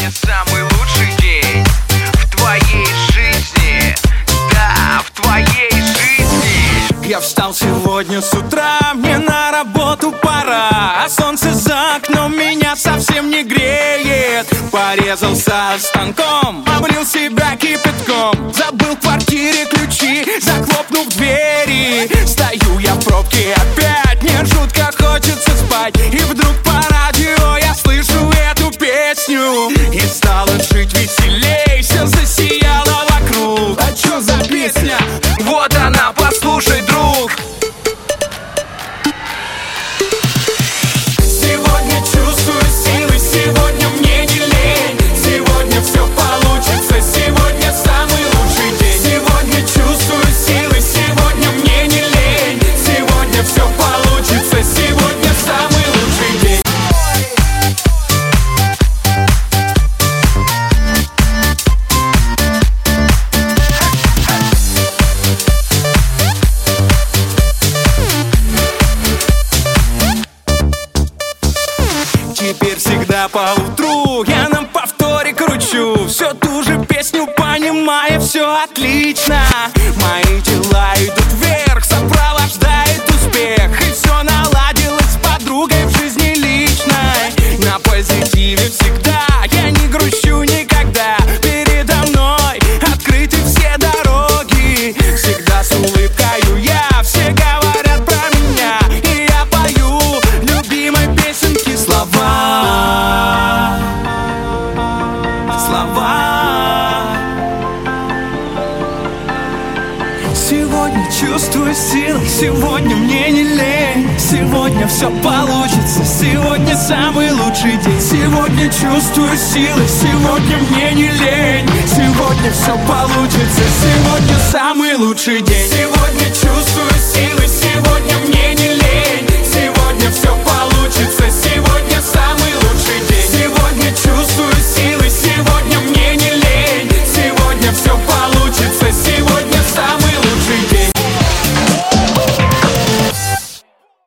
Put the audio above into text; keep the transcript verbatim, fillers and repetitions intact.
Сегодня самый лучший день в твоей жизни. Да, в твоей жизни. Я встал сегодня с утра, мне на работу пора, а солнце за окном меня совсем не греет. Порезался станком, облил себя кипятком, забыл в квартире ключи, захлопнув двери. Стою я в пробке опять, мне жутко хочется спать, и вдруг по радио я слышу эту песню. И стало жить веселей, все засияло вокруг. А чё за песня? Вот она, послушай, друг. Сегодня чувствую силы, сегодня мне не лень, сегодня все получится, сегодня самый лучший день. Сегодня чувствую силы, сегодня мне не лень, сегодня все получится, сегодня самый лучший день. Теперь всегда по утру я на повторе кручу всю ту же песню, понимая, все отлично. Мои дела идут вверх, сопровождает успех, и все наладилось с подругой в жизни личной. На позитиве всегда, я не грущу никогда. Передо мной открыты все дороги, всегда с улыбкою я, все говорят про меня, и я пою любимой песенки слова. Слова. Сегодня чувствую силы, сегодня мне не лень, сегодня все получится, сегодня самый лучший день. Сегодня чувствую силы, сегодня мне не лень, сегодня все получится, сегодня самый лучший день. Сегодня